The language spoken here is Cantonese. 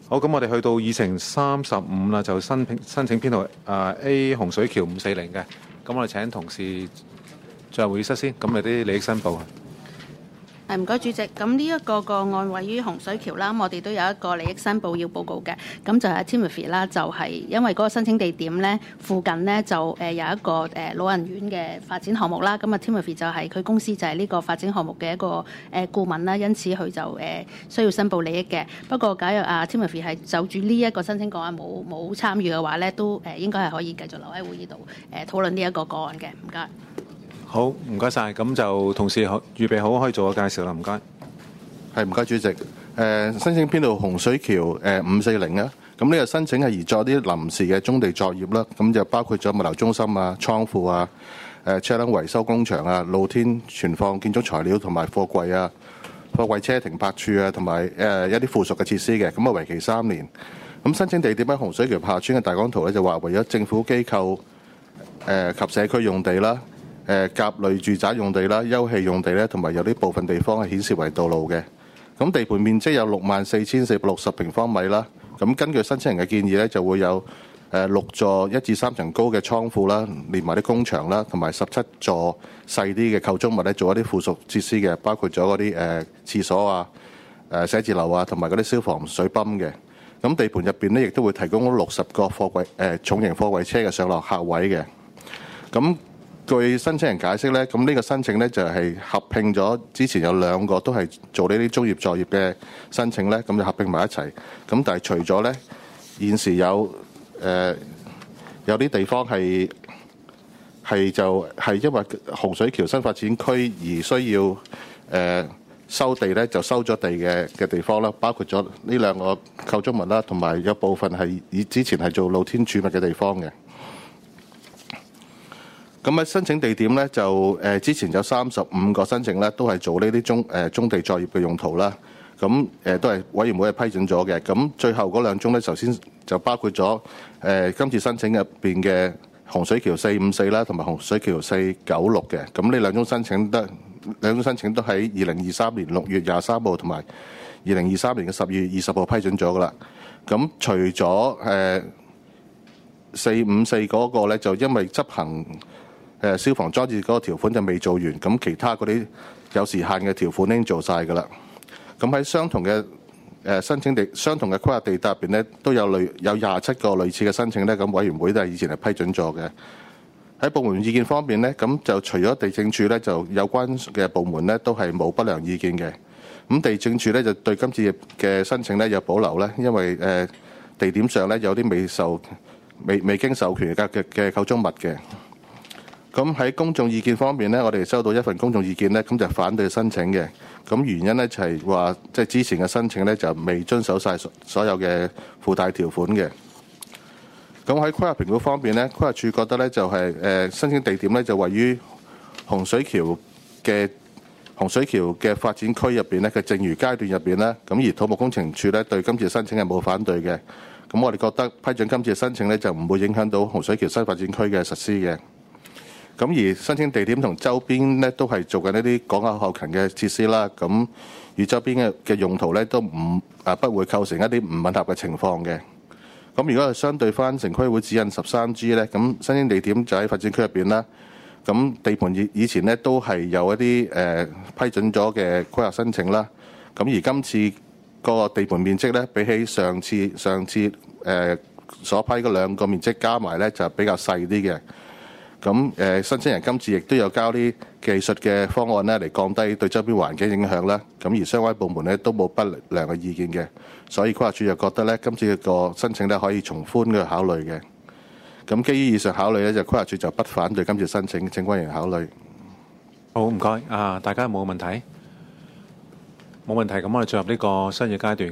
好，咁我哋去到議程35啦，就申請編號A 洪水橋540嘅。咁我哋請同事進入會議室先。咁有啲利益申報啊。 唔該，主席。咁呢一個個案位於洪水橋啦，我哋都有一個利益申報要報告嘅。咁就係 Timothy 啦，就係因為嗰個申請地點咧附近咧就有一個老人院嘅發展項目啦。咁啊 Timothy 就係佢公司就係呢個發展項目嘅一個顧問啦，因此佢就需要申報利益嘅。不過假如Timothy 係就住呢一個申請個案冇參與嘅話咧，都應該係可以繼續留喺會議度討論呢一個個案嘅。唔該。 好，唔該晒。咁就同事預備好可以做個介紹啦。唔該。 係，唔該主席。申請編號洪水橋540啊。咁呢個申請係移作啲臨時嘅棕地作業啦。咁就包括咗物流中心啊、倉庫啊、車輛維修工場啊、露天存放建築材料同埋貨櫃啊、貨櫃車停泊處啊，同埋一啲附屬嘅設施嘅。咁啊，為期3年。咁申請地點喺洪水橋下村嘅大綱圖咧，就話為咗政府機構及社區用地啦。甲類住宅用地啦、休憩用地咧，同埋有啲部分地方係顯示為道路嘅。咁地盤面積有64,460平方米啦。咁根據申請人嘅建議咧，就會有6座1至3層高嘅倉庫啦，連埋啲工場啦，同埋17座細啲嘅構築物咧，做一啲附屬設施嘅，包括咗嗰啲廁所啊、寫字樓啊，同埋嗰啲消防水泵嘅。咁地盤入邊咧，亦都會提供60個貨櫃重型貨櫃車嘅上落客位嘅。咁據申請人解釋咧，咁呢個申請咧就係合併咗之前有2個都係做呢啲棕葉作業嘅申請咧，咁就合併埋一齊。咁但係除咗咧，現時有啲地方係因為洪水橋新發展區而需要收地咧，就收咗地嘅地方啦，包括咗呢2個構築物啦，同埋有部分係以之前係做露天儲物嘅地方嘅。咁喺申請地點咧，就之前有35個申請咧，都係做呢啲棕地作業嘅用途啦。咁都係委員會係批准咗嘅。咁最後嗰2宗咧，首先就包括咗今次申請入邊嘅洪水橋454啦，同埋洪水橋496嘅。咁呢2宗申請都喺2023年6月23號同埋2023年嘅12月20號批准咗噶啦。咁除咗454嗰個咧，就因為執行消防裝置嗰個條款就未做完，咁其他嗰啲有時限嘅條款已經做晒㗎啦。咁喺相同嘅相同嘅規劃地帶入邊咧，都有27個類似嘅申請咧，咁委員會都係以前係批准咗嘅。喺部門意見方面咧，咁就除咗地政處咧，就有關嘅部門咧都係冇不良意見嘅。咁地政處咧就對今次嘅申請咧有保留咧，因為地點上咧有啲未經授權嘅構築物嘅。咁喺公眾意見方面咧，我哋收到一份公眾意見咧，咁就反對申請嘅。咁原因咧就係話，即係之前嘅申請咧就未遵守晒所有嘅附帶條款嘅。咁喺規劃評估方面咧，規劃署覺得咧就係申請地點咧就位於洪水橋嘅發展區入邊咧嘅剩餘階段入邊咧，咁而土木工程署咧對今次申請係冇反對嘅。咁我哋覺得批准今次嘅申請咧就唔會影響到洪水橋新發展區嘅實施嘅。咁而申請地點同周邊咧都係做緊一啲港口後勤嘅設施啦。咁與周邊嘅用途咧都不會構成一啲唔吻合嘅情況嘅。咁如果係相對翻城規會指引 13G 咧，咁申請地點就喺發展區入邊啦。咁地盤以前咧都係有一啲批准咗嘅規劃申請啦。咁而今次個地盤面積咧比起上次所批嗰2個面積加埋咧就比較細啲嘅。咁申請人今次亦都有交啲技術嘅方案咧，嚟降低對周邊環境影響啦。咁而相關部門咧都冇不良嘅意見嘅，所以規劃署就覺得咧今次個申請咧可以從寬嘅考慮嘅。咁基於以上考慮咧，就規劃署就不反對今次申請，請委員考慮。 好，唔該。大家有冇問題？冇問題，咁我哋進入呢個新嘅階段。